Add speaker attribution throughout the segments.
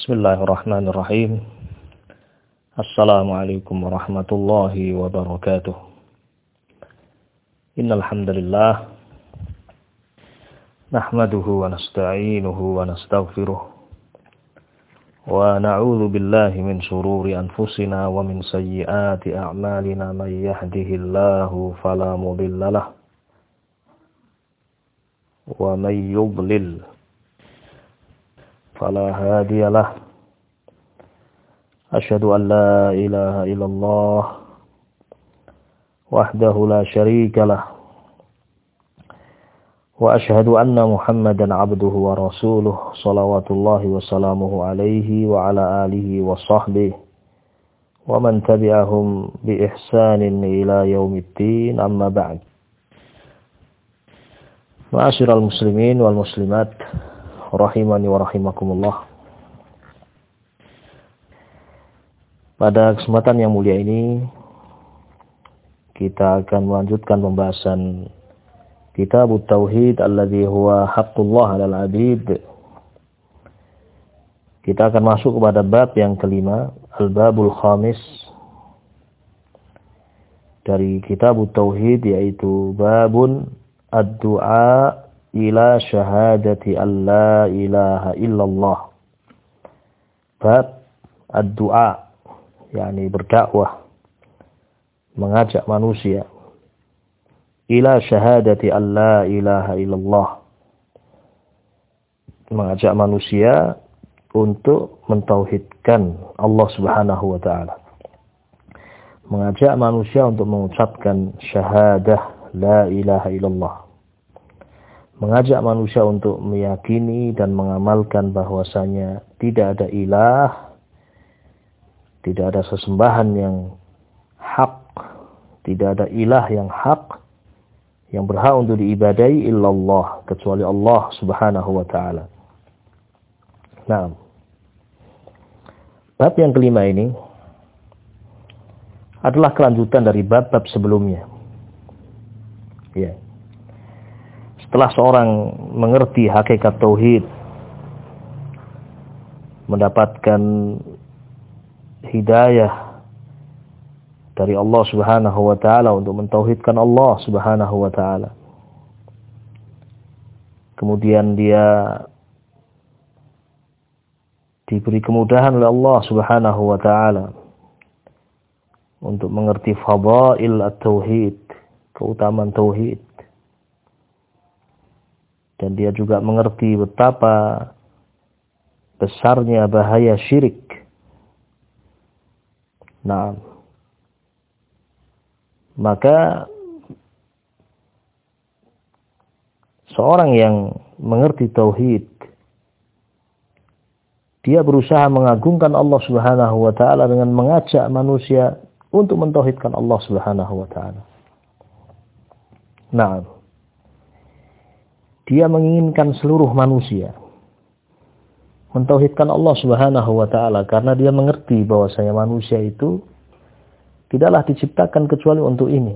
Speaker 1: Bismillahirrahmanirrahim. Assalamualaikum warahmatullahi wabarakatuh. Innal hamdalillah nahmaduhu wa nasta'inuhu wa nastaghfiruh wa na'udzu billahi min shururi anfusina wa min sayyiati a'malina may yahdihillahu fala mudilla lahu wa may yudlil فلا هادي له أشهد أن لا إله إلا الله وحده لا شريك له وأشهد أن محمدا عبده ورسوله صلوات الله وسلامه عليه وعلى آله وصحبه ومن تبعهم بإحسان إلى يوم الدين أما بعد. Ma'asyiral muslimin wal muslimat rahimani wa rahimakumullah. Pada kesempatan yang mulia ini kita akan melanjutkan pembahasan Kitab Tauhid alladzi huwa haqqullah 'alal 'abid. Kita akan masuk kepada bab yang kelima, al-babul khamis dari Kitab Tauhid, yaitu babun ad-du'a ila syahadati an la ilaha illallah. Bab ad-du'a, yakni berdakwah, mengajak manusia ila syahadati an la ilaha illallah, mengajak manusia untuk mentauhidkan Allah Subhanahu wa taala, mengajak manusia untuk mengucapkan syahadah la ilaha illallah, mengajak manusia untuk meyakini dan mengamalkan bahwasanya tidak ada ilah, tidak ada sesembahan yang hak, tidak ada ilah yang hak yang berhak untuk diibadahi illallah, kecuali Allah Subhanahu wa taala. Nah, bab yang kelima ini adalah kelanjutan dari bab-bab sebelumnya. Ya. Setelah seorang mengerti hakikat tauhid, mendapatkan hidayah dari Allah Subhanahu wa taala untuk mentauhidkan Allah Subhanahu wa taala, kemudian dia diberi kemudahan oleh Allah Subhanahu wa taala untuk mengerti fadail at-tauhid, keutamaan tauhid. Dan dia juga mengerti betapa besarnya bahaya syirik. Nah, maka seorang yang mengerti tauhid, dia berusaha mengagungkan Allah Subhanahu wa taala dengan mengajak manusia untuk mentauhidkan Allah Subhanahu wa taala. Nah, dia menginginkan seluruh manusia mentauhidkan Allah Subhanahu wa taala karena dia mengerti bahwasanya manusia itu tidaklah diciptakan kecuali untuk ini.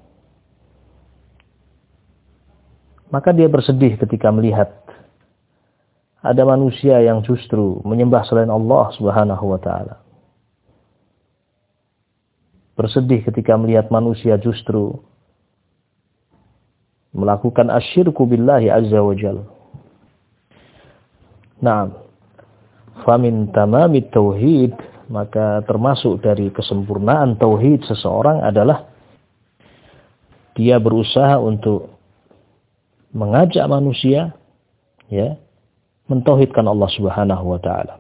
Speaker 1: Maka dia bersedih ketika melihat ada manusia yang justru menyembah selain Allah Subhanahu wa taala. Bersedih ketika melihat manusia justru melakukan asyirku billahi azza wa jalla. Nah, famin tamamit tauhid, maka termasuk dari kesempurnaan tauhid seseorang adalah dia berusaha untuk mengajak manusia mentauhidkan Allah Subhanahu wa taala.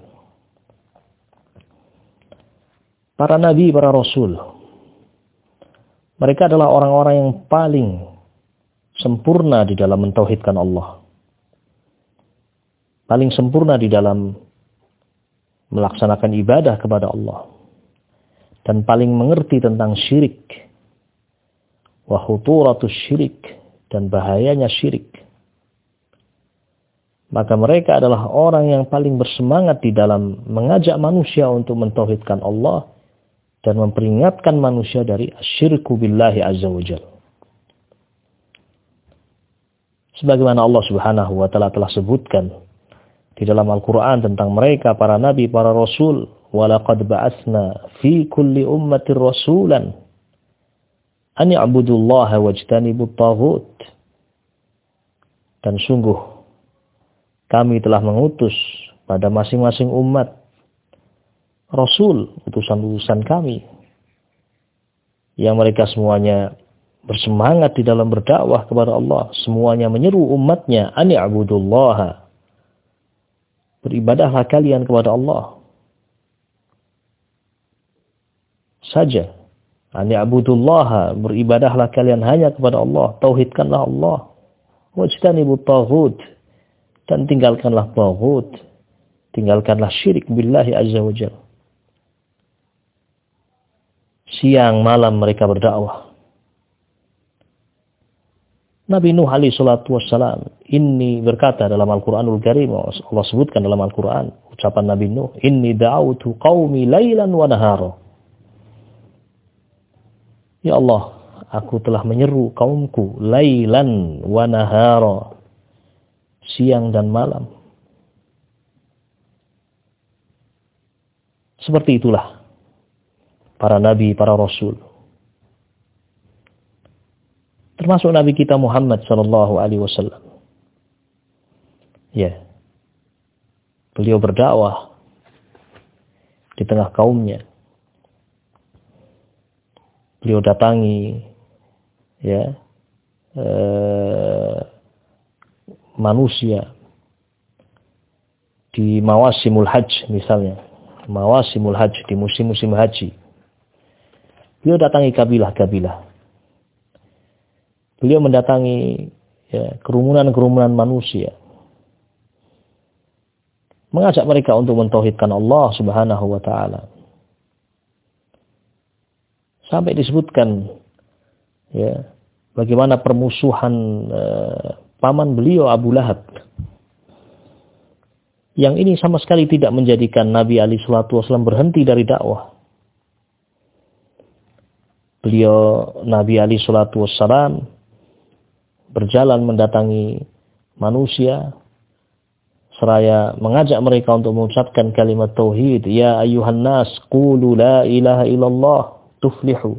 Speaker 1: Para nabi, para rasul, mereka adalah orang-orang yang paling sempurna di dalam mentauhidkan Allah, paling sempurna di dalam melaksanakan ibadah kepada Allah, dan paling mengerti tentang syirik, wa khuturatus syirik, dan bahayanya syirik. Maka mereka adalah orang yang paling bersemangat di dalam mengajak manusia untuk mentauhidkan Allah dan memperingatkan manusia dari asyirku billahi azza wa jalla. Sebagaimana Allah Subhanahu wa taala telah sebutkan di dalam Al-Quran tentang mereka, para nabi, para rasul. وَلَقَدْ بَعَثْنَا فِي كُلِّ أُمَّةٍ رَسُولًا أَنْ يَعْبُدُوا اللَّهَ وَاجْتَنِبُوا الطَّاغُوتَ. Dan sungguh kami telah mengutus pada masing-masing umat rasul, utusan-utusan kami, yang mereka semuanya bersemangat di dalam berdakwah kepada Allah. Semuanya menyeru umatnya, an ya'budullaha, beribadahlah kalian kepada Allah saja. An ya'budullaha, beribadahlah kalian hanya kepada Allah, tauhidkanlah Allah. Wajtanibut taghut, dan tinggalkanlah taghut, tinggalkanlah syirik billahi azza wa jalla. Siang malam mereka berdakwah. Nabi Nuh alaihi salatu wassalam ini berkata dalam Al-Quranul Karim, Allah sebutkan dalam Al-Quran ucapan Nabi Nuh, inni da'autu qaumi lailan wa nahara. Ya Allah, aku telah menyeru kaumku lailan wa nahara, siang dan malam. Seperti itulah para nabi, para rasul. Termasuk Nabi kita Muhammad sallallahu alaihi wasallam. Ya. Beliau berdakwah di tengah kaumnya. Beliau datangi manusia di mawasimul hajj misalnya. Mawasimul hajj, di musim-musim haji. Beliau datangi kabilah-kabilah. Beliau mendatangi kerumunan-kerumunan manusia. Mengajak mereka untuk mentauhidkan Allah Subhanahu wa taala. Sampai disebutkan bagaimana permusuhan paman beliau Abu Lahab. Yang ini sama sekali tidak menjadikan Nabi alaihi salatu wasallam berhenti dari dakwah. Beliau Nabi alaihi salatu wassalam berjalan mendatangi manusia seraya mengajak mereka untuk mengucapkan kalimat tauhid, ya ayyuhan nas qulu la ilaha illallah tuflihu.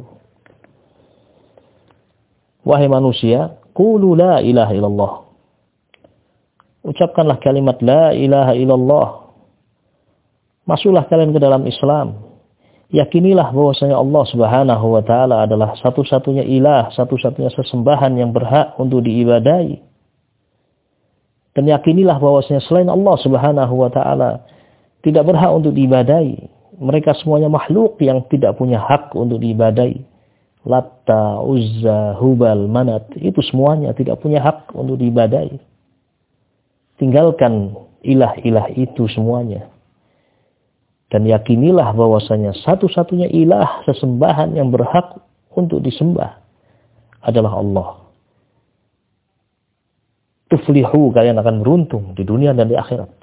Speaker 1: Wahai manusia, qulu la ilaha illallah, ucapkanlah kalimat la ilaha illallah, masuklah kalian ke dalam Islam. Yakinilah bahwasanya Allah Subhanahu wa taala adalah satu-satunya ilah, satu-satunya sesembahan yang berhak untuk diibadahi. Dan yakinilah bahwasanya selain Allah Subhanahu wa taala tidak berhak untuk diibadahi. Mereka semuanya makhluk yang tidak punya hak untuk diibadahi. Latta, Uzza, Hubal, Manat, itu semuanya tidak punya hak untuk diibadahi. Tinggalkan ilah-ilah itu semuanya. Dan yakinilah bahwasanya satu-satunya ilah sesembahan yang berhak untuk disembah adalah Allah. Tuflihu, kalian akan beruntung di dunia dan di akhirat.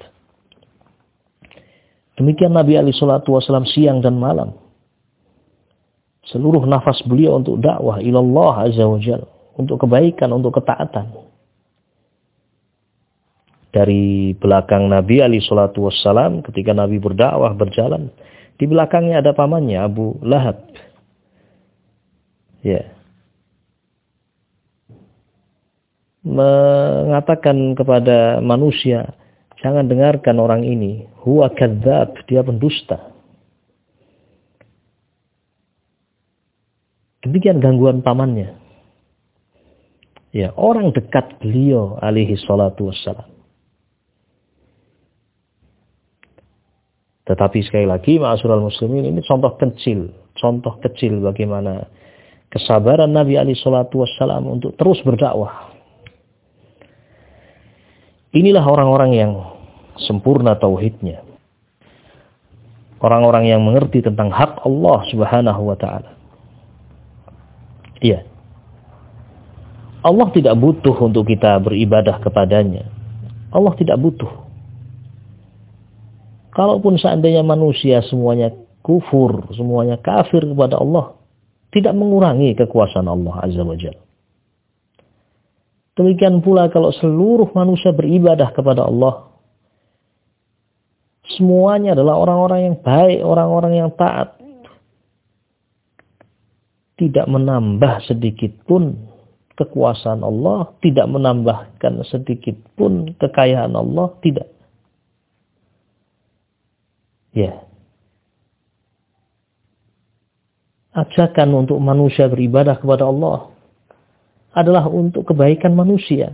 Speaker 1: Demikian Nabi alaihi salatu wasallam siang dan malam. Seluruh nafas beliau untuk dakwah ilallah azza wa jalla, untuk kebaikan, untuk ketaatan. Dari belakang Nabi alaihi salatu wassalam, ketika Nabi berdakwah berjalan, di belakangnya ada pamannya Abu Lahab. Ya. Mengatakan kepada manusia, jangan dengarkan orang ini, huwa kadzdzab, dia pendusta. Demikian gangguan pamannya. Ya, orang dekat beliau alaihi salatu wassalam. Tetapi sekali lagi, ma'asyiral muslimin, ini contoh kecil bagaimana kesabaran Nabi alaihi salatu wassalam untuk terus berdakwah. Inilah orang-orang yang sempurna tauhidnya. Orang-orang yang mengerti tentang hak Allah Subhanahu wa taala. Iya. Allah tidak butuh untuk kita beribadah kepadanya. Allah tidak butuh. Kalaupun seandainya manusia semuanya kufur, semuanya kafir kepada Allah, tidak mengurangi kekuasaan Allah Azza wa Jalla. Demikian pula kalau seluruh manusia beribadah kepada Allah, Semuanya adalah orang-orang yang baik, orang-orang yang taat. Tidak menambah sedikit pun kekuasaan Allah, tidak menambahkan sedikit pun kekayaan Allah, tidak. Ya. Ajakan untuk manusia beribadah kepada Allah adalah untuk kebaikan manusia.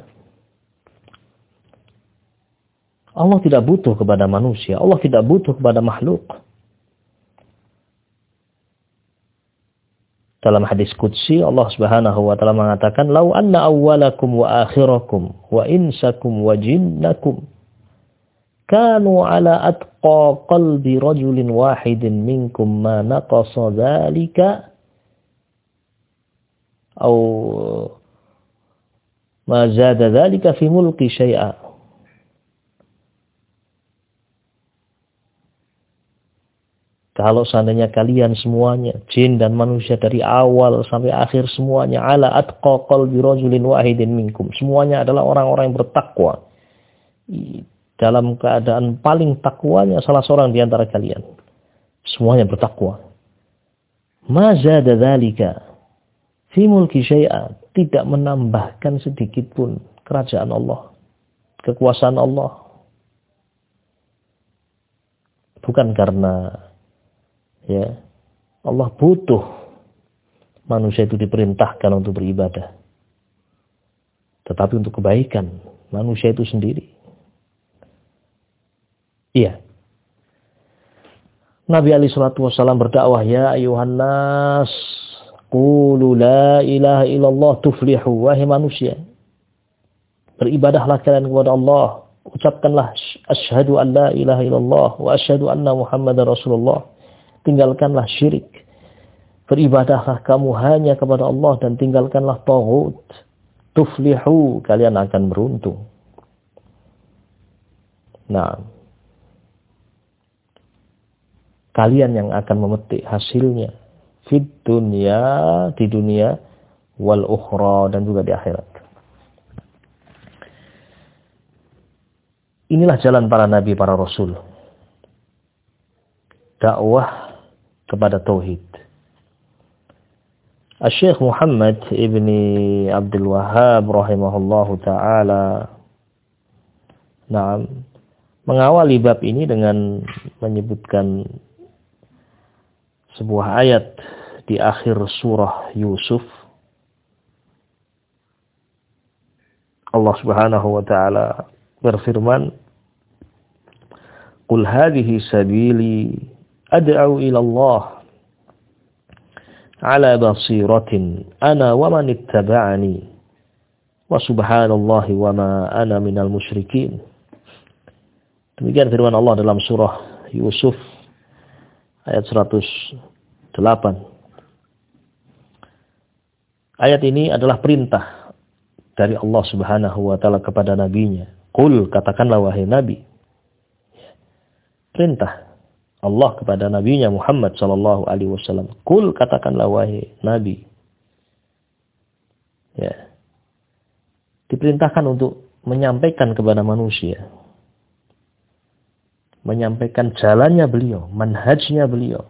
Speaker 1: Allah tidak butuh kepada manusia. Allah tidak butuh kepada makhluk. Dalam hadis qudsi Allah Subhanahu wa taala mengatakan, "Lau anna awwalakum wa akhirakum wa insakum wa jinnakum kanu ala atqa qalbi rajulin wahidin minkum ma naqasa dzalika aw ma zada dzalika fi mulki syai'a." Kalau seandainya kalian semuanya, jin dan manusia dari awal sampai akhir semuanya, ala atqa qalbi rajulin wahidin minkum. Semuanya adalah orang-orang yang bertakwa. Dalam keadaan paling takwanya salah seorang di antara kalian. Semuanya bertakwa. Ma zada dzalika fi mulki syai'a. Tidak menambahkan sedikit pun kerajaan Allah. Kekuasaan Allah. Bukan karena ya, Allah butuh manusia itu diperintahkan untuk beribadah. Tetapi untuk kebaikan manusia itu sendiri. Iya. Nabi alaihi salatu wasallam berdakwah, ya ayuhan nas, qulu la ilaha illallah tuflihu. Wahai manusia, beribadahlah kalian kepada Allah. Ucapkanlah asyhadu an la ilaha illallah wa asyhadu anna muhammadar rasulullah. Tinggalkanlah syirik. Beribadahlah kamu hanya kepada Allah dan tinggalkanlah taghut. Tuflihu, kalian akan beruntung. Nah, kalian yang akan memetik hasilnya fid dunya, di dunia, wal ukhra, dan juga di akhirat. Inilah jalan para nabi, para rasul. Dakwah kepada tauhid. Syekh Muhammad ibni Abdul Wahhab rahimahullahu taala mengawali bab ini dengan menyebutkan sebuah ayat di akhir surah Yusuf. Allah Subhanahu wa taala berfirman, "Qul hadhihi sabili ad'u ila Allah ala basiratin ana wa man ittaba'ani wa subhanallahi wa ma ana minal musyrikin." Demikian firman Allah dalam surah Yusuf ayat 108. Ayat ini adalah perintah dari Allah Subhanahu wa taala kepada nabinya. Qul, katakanlah wahai nabi. Perintah Allah kepada nabinya Muhammad sallallahu alaihi wasallam. Qul, katakanlah wahai nabi. Ya. Diperintahkan untuk menyampaikan kepada manusia. Menyampaikan jalannya beliau, manhajnya beliau.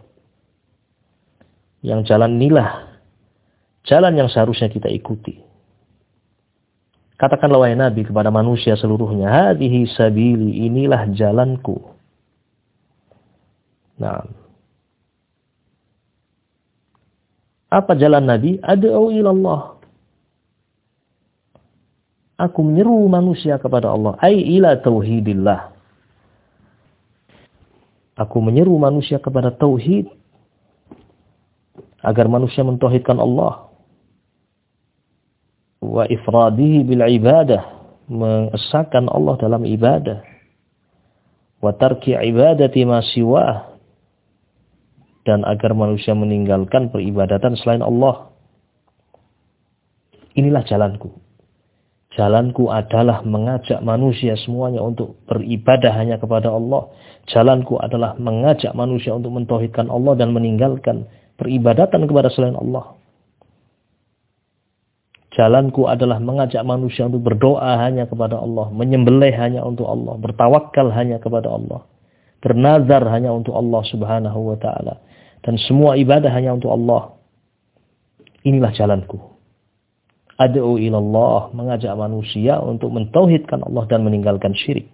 Speaker 1: Yang jalan inilah jalan yang seharusnya kita ikuti. Katakanlah wahai nabi kepada manusia seluruhnya, hadhihi sabili, inilah jalanku. Nah, apa jalan Nabi? Ad'u ilallah. Aku menyeru manusia kepada Allah. Ai ila tauhidillah. Aku menyeru manusia kepada tauhid. Agar manusia mentauhidkan Allah. Wa ifradihi bil ibadah. Mengesahkan Allah dalam ibadah. Wa tarki ibadati ma siwah. Dan agar manusia meninggalkan peribadatan selain Allah. Inilah jalanku. Jalanku adalah mengajak manusia semuanya untuk beribadah hanya kepada Allah. Jalanku adalah mengajak manusia untuk mentauhidkan Allah dan meninggalkan peribadatan kepada selain Allah. Jalanku adalah mengajak manusia untuk berdoa hanya kepada Allah. Menyembelih hanya untuk Allah. Bertawakal hanya kepada Allah. bernazar hanya untuk Allah Subhanahu wa taala, dan semua ibadah hanya untuk Allah. Inilah jalanku. Ad'u ilallah, mengajak manusia untuk mentauhidkan Allah dan meninggalkan syirik.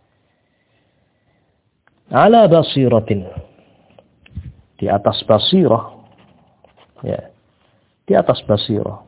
Speaker 1: Ala basiratin, di atas basirah, ya, di atas basirah,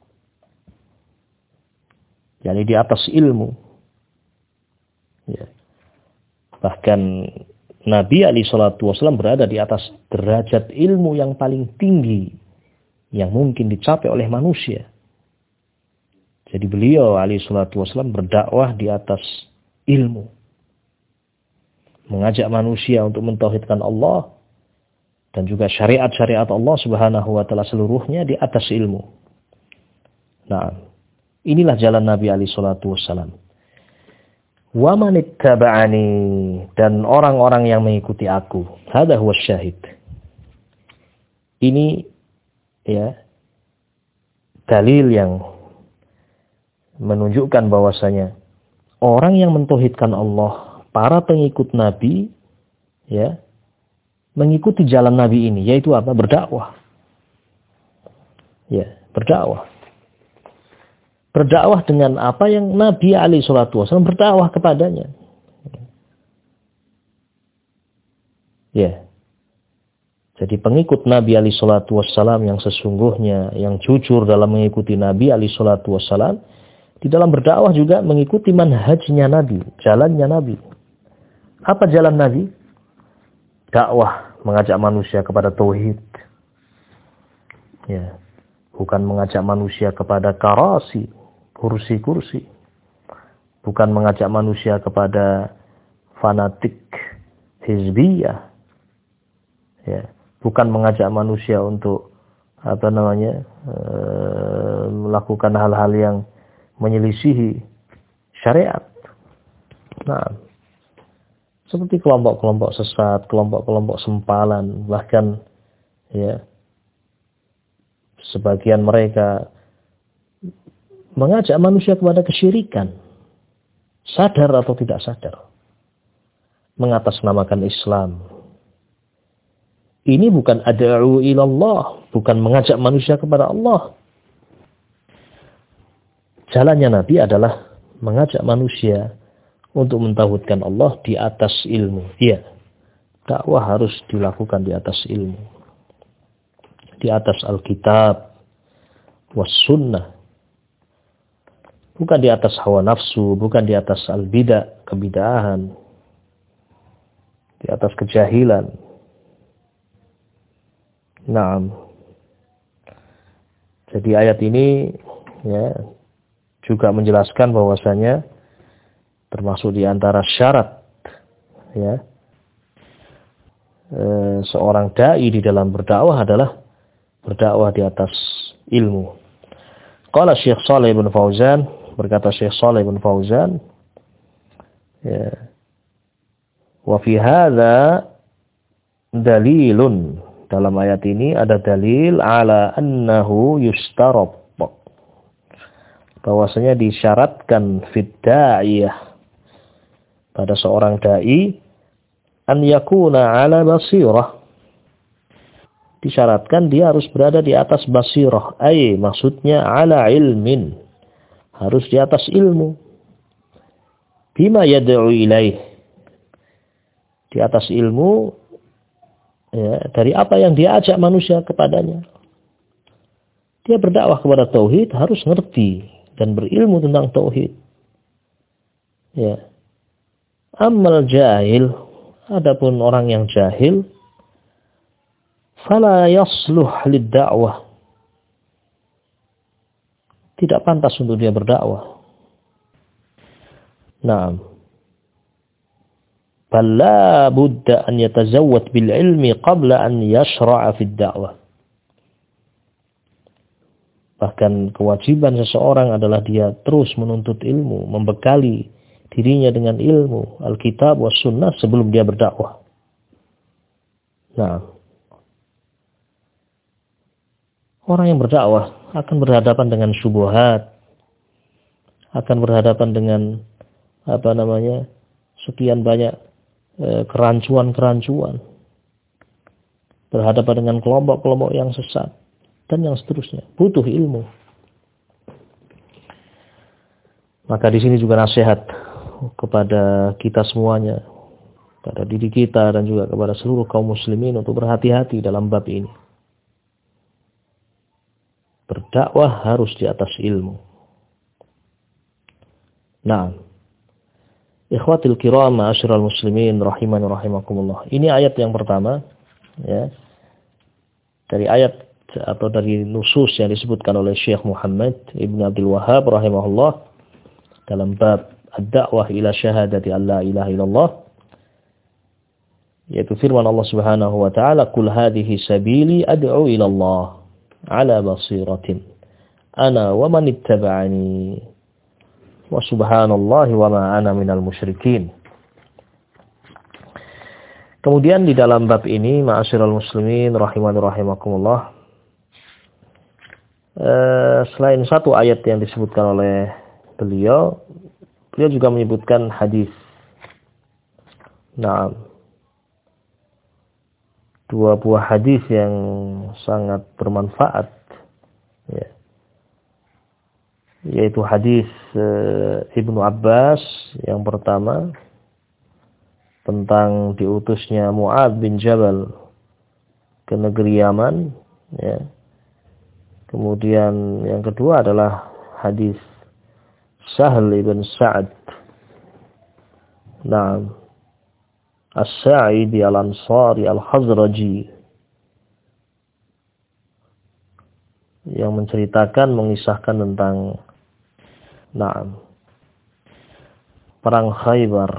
Speaker 1: yakni di atas ilmu, ya. Bahkan Nabi alaihi salatu wasallam berada di atas derajat ilmu yang paling tinggi yang mungkin dicapai oleh manusia. Jadi beliau alaihi salatu wasallam berdakwah di atas ilmu, mengajak manusia untuk mentauhidkan Allah dan juga syariat-syariat Allah Subhanahu wa taala seluruhnya di atas ilmu. Nah, inilah jalan Nabi alaihi salatu wasallam. Wa man ittaba'ani, dan orang-orang yang mengikuti aku. Hadza huwa syahid. Ini ya dalil yang menunjukkan bahwasanya orang yang mentauhidkan Allah, para pengikut Nabi, ya, mengikuti jalan Nabi ini, yaitu apa? Berdakwah. Ya, berdakwah. Berdakwah dengan apa yang Nabi alaihi salatu wasallam berdakwah kepadanya. Ya. Jadi pengikut Nabi alaihi salatu wasallam yang sesungguhnya, yang jujur dalam mengikuti Nabi alaihi salatu wasallam, di dalam berdakwah juga mengikuti manhajnya Nabi, jalannya Nabi. Apa jalan Nabi? Dakwah, mengajak manusia kepada tauhid. Ya, bukan mengajak manusia kepada karasi, kursi-kursi. Bukan mengajak manusia kepada fanatik hizbiyah. Ya, bukan mengajak manusia untuk melakukan hal-hal yang menyelisihi syariat. Nah, seperti kelompok-kelompok sesat, kelompok-kelompok sempalan, bahkan ya sebagian mereka mengajak manusia kepada kesyirikan, sadar atau tidak sadar, mengatasnamakan Islam. Ini bukan ad'u ilallah, bukan mengajak manusia kepada Allah. Jalannya Nabi adalah mengajak manusia untuk mentauhidkan Allah di atas ilmu. Iya, dakwah harus dilakukan di atas ilmu, di atas Alkitab was sunnah, bukan di atas hawa nafsu, bukan di atas al-bidah, kebidahan, di atas kejahilan. Nah, jadi ayat ini ya juga menjelaskan bahwasanya termasuk di antara syarat ya seorang dai di dalam berdakwah adalah berdakwah di atas ilmu. Qala Syekh Shalih bin Fauzan, berkata Syekh Shalih bin Fauzan, ya, wa fi hadza dalilun, dalam ayat ini ada dalil ala annahu yushtarab, bahwasanya disyaratkan fid da'iyah, pada seorang dai, an yakuna ala basirah, disyaratkan dia harus berada di atas basirah, maksudnya ala ilmin, harus di atas ilmu, bima yad'u ilaih, di atas ilmu ya, dari apa yang dia ajak manusia kepadanya. Dia berdakwah kepada tauhid harus ngerti dan berilmu tentang tauhid. Ya. Ammal jahil, adapun orang yang jahil, fala yasluh lid-da'wah, tidak pantas untuk dia berdakwah. Naam. Bal la budda an yatazawwad bil ilmi qabla an yashra'a fid da'wah. Bahkan kewajiban seseorang adalah dia terus menuntut ilmu, membekali dirinya dengan ilmu Alkitab was sunnah sebelum dia berdakwah. Nah, orang yang berdakwah akan berhadapan dengan syubhat, akan berhadapan dengan sekian banyak kerancuan-kerancuan, berhadapan dengan kelompok-kelompok yang sesat, dan yang seterusnya. Butuh ilmu. Maka di sini juga nasihat kepada kita semuanya, kepada diri kita dan juga kepada seluruh kaum muslimin untuk berhati-hati dalam bab ini. Berdakwah harus di atas ilmu. Nah, ikhwatil kiram, ma'asyiral muslimin rahimani rahimakumullah. Ini ayat yang pertama, ya. Dari ayat atau dari nusus yang disebutkan oleh Syekh Muhammad Ibn Abdul Wahhab rahimahullah dalam bab ad-da'wah ila syahadati an la ilaha illallah, yaitu firman Allah Subhanahu wa taala, "Qul hadhihi sabili ad'u ila Allah ala basiratin ana wa man ittaba'ani wa subhanallahi wa ma ana minal musyrikin." Kemudian di dalam bab ini, ma'asyiral muslimin rahimani rahimakumullah, selain satu ayat yang disebutkan oleh beliau juga menyebutkan hadis. Nah, dua buah hadis yang sangat bermanfaat, ya. Yaitu hadis Ibnu Abbas yang pertama tentang diutusnya Mu'adz bin Jabal ke negeri Yaman, ya. Kemudian yang kedua adalah hadis Sahl ibn Sa'ad, Naam, As-Sa'idi Al-Ansari Al-Khazraji, yang menceritakan, mengisahkan tentang perang Khaybar.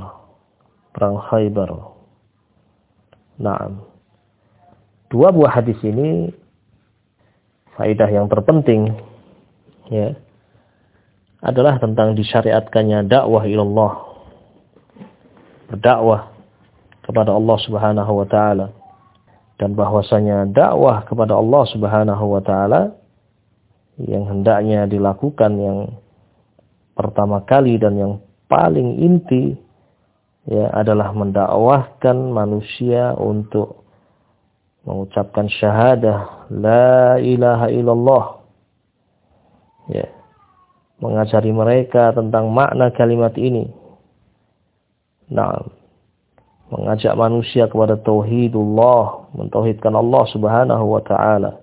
Speaker 1: Dua buah hadis ini faedah yang terpenting, ya, adalah tentang disyariatkannya dakwah ilallah, berdakwah kepada Allah Subhanahu wa taala, dan bahwasanya dakwah kepada Allah Subhanahu wa taala yang hendaknya dilakukan yang pertama kali dan yang paling inti, ya, adalah mendakwahkan manusia untuk mengucapkan syahadah la ilaha illallah, ya, mengajari mereka tentang makna kalimat ini. Nah, mengajak manusia kepada tauhidullah, mentauhidkan Allah Subhanahu wa taala.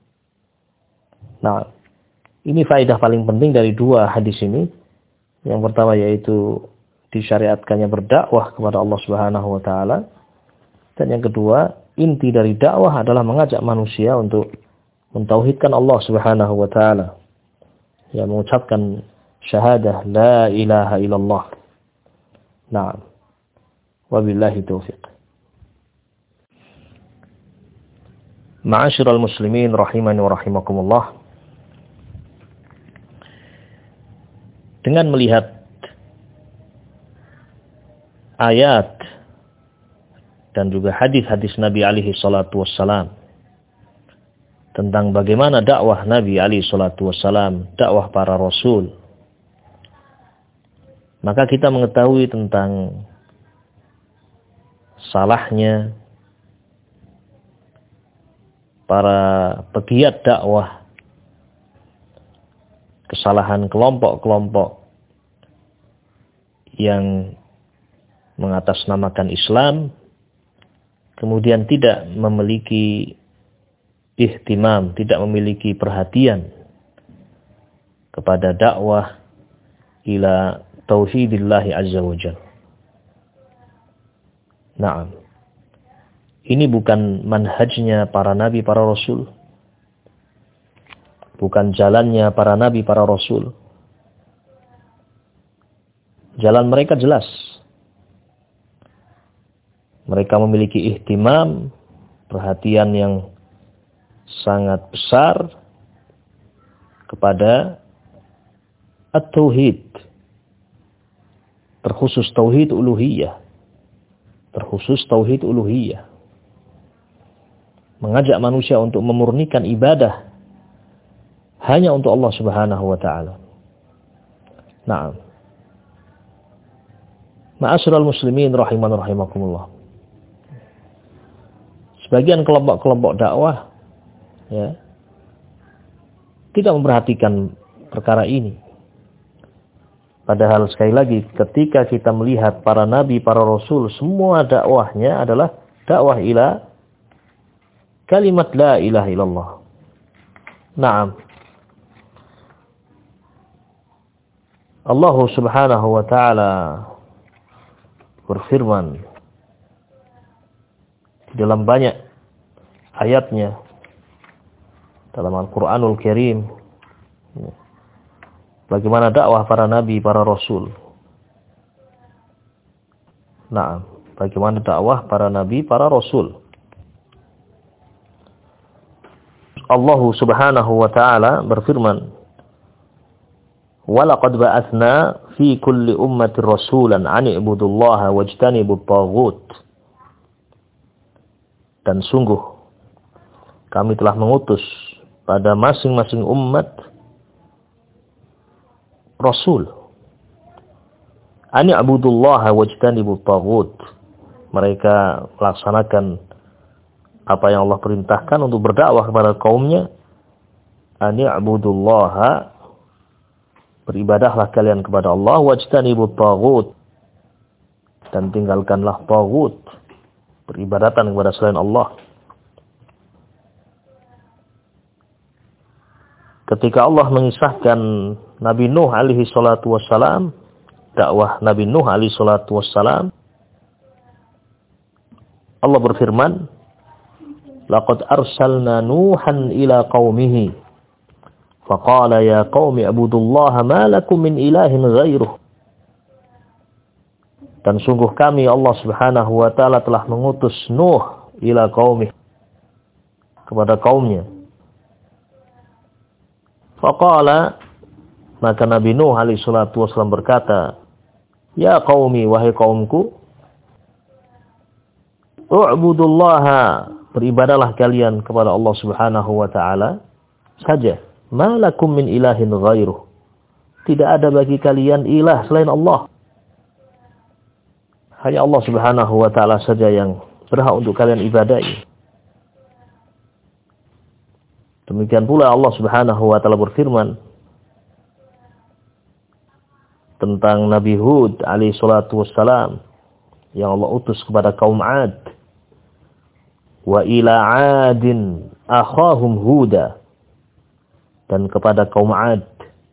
Speaker 1: Nah, ini faedah paling penting dari dua hadis ini. Yang pertama yaitu disyariatkannya berdakwah kepada Allah Subhanahu wa taala. Dan yang kedua, inti dari dakwah adalah mengajak manusia untuk mentauhidkan Allah Subhanahu wa taala, ya, mengucapkan syahadah la ilaha illallah. Naam. Wabillahi taufiq. Ma'asyiral muslimin rahimani wa rahimakumullah. Dengan melihat ayat dan juga hadis-hadis Nabi alaihi salatu wassalam tentang bagaimana dakwah Nabi alaihi salatu wassalam, dakwah para rasul, maka kita mengetahui tentang salahnya para pegiat dakwah, kesalahan kelompok-kelompok yang mengatasnamakan Islam kemudian tidak memiliki ihtimam, tidak memiliki perhatian kepada dakwah ila tauhidillahi azza wa jalla. Naam. Ini bukan manhajnya para nabi, para rasul. Bukan jalannya para nabi, para rasul. Jalan mereka jelas. Mereka memiliki ihtimam, perhatian yang sangat besar kepada at-tauhid. Terkhusus tauhid uluhiyah. Mengajak manusia untuk memurnikan ibadah hanya untuk Allah Subhanahu wa taala. Naam. Ma'asyiral muslimin rahiman rahimakumullah. Sebagian kelompok-kelompok dakwah ya, tidak memperhatikan perkara ini. Padahal sekali lagi ketika kita melihat para nabi, para rasul, semua dakwahnya adalah dakwah ila kalimat la ilaha illallah. Naam. Allah Subhanahu wa taala berfirman di dalam banyak ayatnya dalam Al-Qur'anul Karim bagaimana dakwah para nabi, para rasul. Nah, bagaimana dakwah para nabi, para rasul. Allah Subhanahu wa taala berfirman, "Walaqad ba'atsna fi kulli ummatin rasulan 'an i'budullaha wajtanibut taghut." Dan sungguh kami telah mengutus pada masing-masing umat rasul. Ani abudullaha wajtanibut taghut. Mereka melaksanakan apa yang Allah perintahkan untuk berdakwah kepada kaumnya. Ani abudullaha, beribadahlah kalian kepada Allah, wajtanibut taghut, dan tinggalkanlah taghut, peribadatan kepada selain Allah. Ketika Allah mengisahkan Nabi Nuh alaihi salatu wassalam, dakwah Nabi Nuh alaihi salatu wassalam, Allah berfirman, "Laqad arsalna Nuhan ila qaumihi, faqala ya qaumi ibudullaha ma lakum min ilahin ghairuh." Dan sungguh kami Allah Subhanahu wa taala telah mengutus Nuh ila qaumih, kepada kaumnya. Faqala, maka Nabi Nuh alaihi salatu wasallam berkata, "Ya qaumi, wahai kaumku, u'budullaha, beribadalah kalian kepada Allah Subhanahu wa taala saja. Ma lakum min ilahin ghairuh, tidak ada bagi kalian ilah selain Allah. Hanya Allah Subhanahu wa taala saja yang berhak untuk kalian ibadahi." Demikian pula Allah Subhanahu wa taala berfirman tentang Nabi Hud alaihi salatu wassalam yang Allah utus kepada kaum Ad. Wa ila 'adin akhahum Huda, dan kepada kaum Ad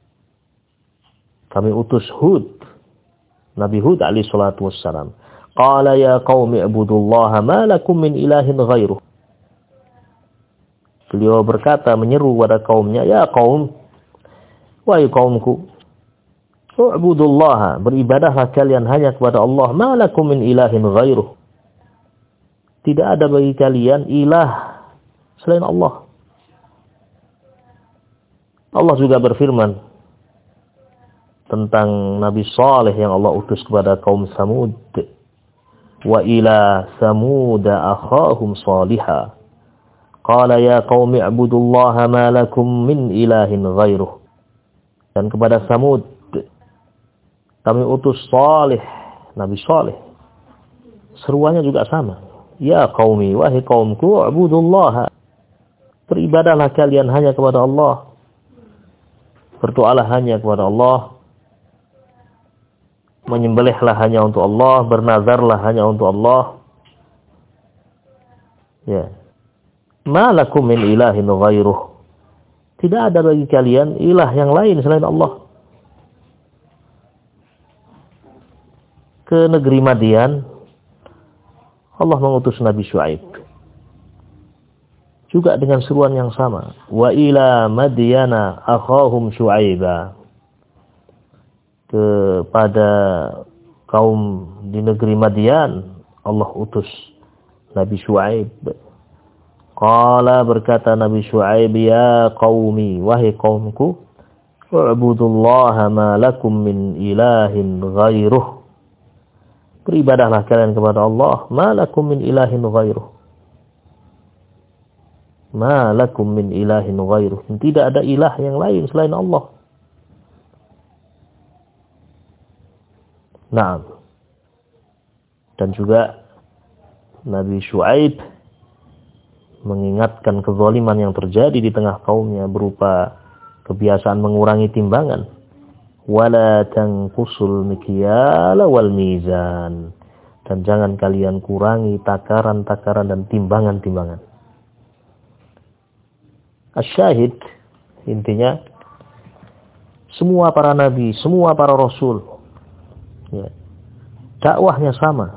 Speaker 1: kami utus Hud, Nabi Hud alaihi salatu wassalam. Qala ya qaumi ibudullaha ma lakum min ilahin ghairuh. Beliau berkata, menyeru pada kaumnya, "Ya kaum, wahai kaumku, u'budullaha, beribadahlah kalian hanya kepada Allah, ma lakum min ilahin ghairuh, tidak ada bagi kalian ilah selain Allah." Allah juga berfirman tentang Nabi Saleh yang Allah utus kepada kaum Samud, "Wa ila Samuda akhahum Salihah, qala ya qaumi ibudullaha ma lakum min ilahin ghairuh." Dan kepada Samud kami utus Salih, Nabi Saleh. Seruannya juga sama. "Ya qaumi, wahai kaumku, ibudullaha, beribadahlah kalian hanya kepada Allah. Berdoalah hanya kepada Allah. Menyembelihlah hanya untuk Allah, bernazarlah hanya untuk Allah." Ya. Ma lakum min ilahin ghairuh, tidak ada bagi kalian ilah yang lain selain Allah. Ke negeri Madian Allah mengutus Nabi Syuaib juga dengan seruan yang sama. Wa ila Madyana akhahum Syuaiba, kepada kaum di negeri Madian Allah utus Nabi Syuaib. Qala, berkata Nabi Syuaib, "Ya qaumi, wahai kaumku, u'budullaha ma lakum min ilahin ghairuh, beribadahlah kalian kepada Allah, ma lakum min ilahin ghairuh, ma lakum min ilahin ghairuh, tidak ada ilah yang lain selain Allah." Naam. Dan juga Nabi Syuaib mengingatkan kezaliman yang terjadi di tengah kaumnya berupa kebiasaan mengurangi timbangan. Wala tanqusul mikyala wal mizan. Dan jangan kalian kurangi takaran-takaran dan timbangan-timbangan. Asyahid, intinya semua para nabi, semua para rasul, ya, dakwahnya sama.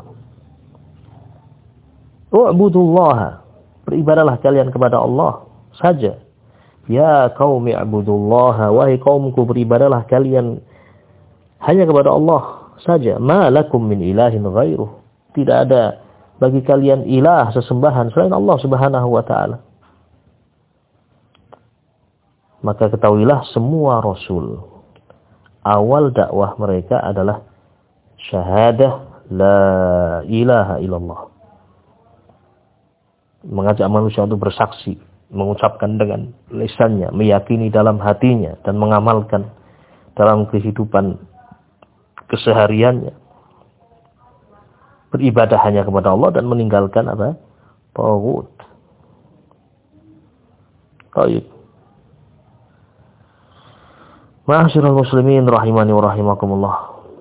Speaker 1: U'budullaha, beribadalah kalian kepada Allah saja. Ya qaumi i'budullaha, wahai kaumku beribadalah kalian hanya kepada Allah saja. Ma lakum min ilahin ghairuh, tidak ada bagi kalian ilah sesembahan selain Allah Subhanahu wa taala. Maka ketahuilah semua rasul awal dakwah mereka adalah syahadah la ilaha illallah. Mengajak manusia untuk bersaksi, mengucapkan dengan lisannya, meyakini dalam hatinya, dan mengamalkan dalam kehidupan kesehariannya. Beribadah hanya kepada Allah dan meninggalkan apa? Taghut. Baik. Ma'asyiral muslimin rahimani wa rahimakumullah.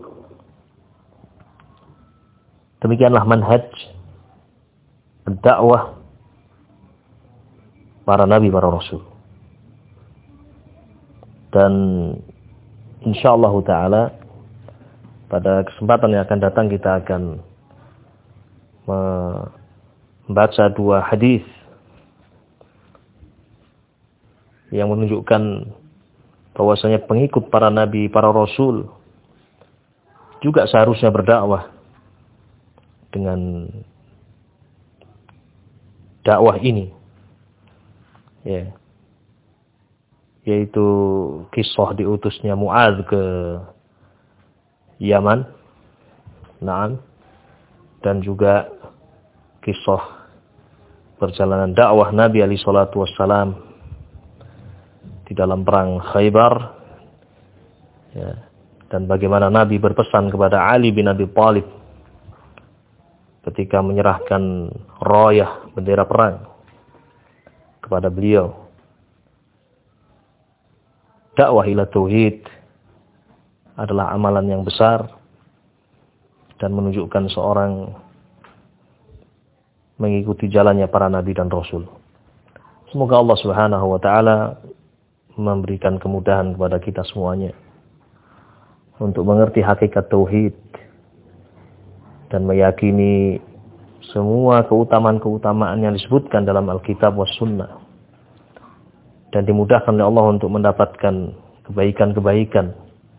Speaker 1: Demikianlah manhaj dakwah para nabi, para rasul. Dan insyaallah taala pada kesempatan yang akan datang kita akan membaca dua hadis yang menunjukkan bahwasanya pengikut para nabi, para rasul juga seharusnya berdakwah dengan dakwah ini. Ya. Yaitu kisah diutusnya Mu'adz ke Yaman. Naam. Dan juga kisah perjalanan dakwah Nabi alaihi salatu wassalam di dalam perang Khaybar. Ya. Dan bagaimana Nabi berpesan kepada Ali bin Abi Thalib ketika menyerahkan rayah bendera perang kepada beliau. Dakwah ila tauhid adalah amalan yang besar dan menunjukkan seorang mengikuti jalannya para nabi dan rasul. Semoga Allah Subhanahu wa taala memberikan kemudahan kepada kita semuanya untuk mengerti hakikat tauhid dan meyakini semua keutamaan-keutamaan yang disebutkan dalam Alkitab was Sunnah, dan dimudahkan oleh Allah untuk mendapatkan kebaikan-kebaikan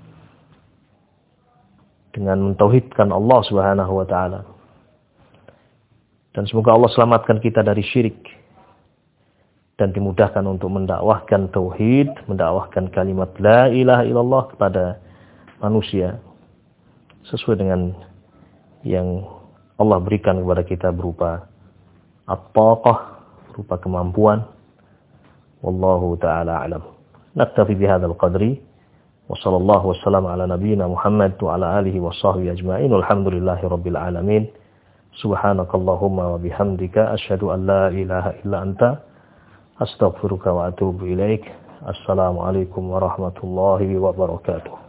Speaker 1: dengan mentauhidkan Allah Subhanahu wa taala. Dan semoga Allah selamatkan kita dari syirik dan dimudahkan untuk mendakwahkan tauhid, mendakwahkan kalimat la ilaha illallah kepada manusia sesuai dengan yang Allah berikan kepada kita berupa at-taqah, berupa kemampuan. Wallahu ta'ala a'lam. Naktafi bihadzal qadri wa sallallahu wasallam ala nabiyyina Muhammad wa ala alihi wa sahbihi ajma'in. Walhamdulillahi rabbil alamin. Subhanakallahumma wa bihamdika asyhadu an la ilaha illa anta astaghfiruka wa atubu ilaik. Assalamualaikum warahmatullahi wabarakatuh.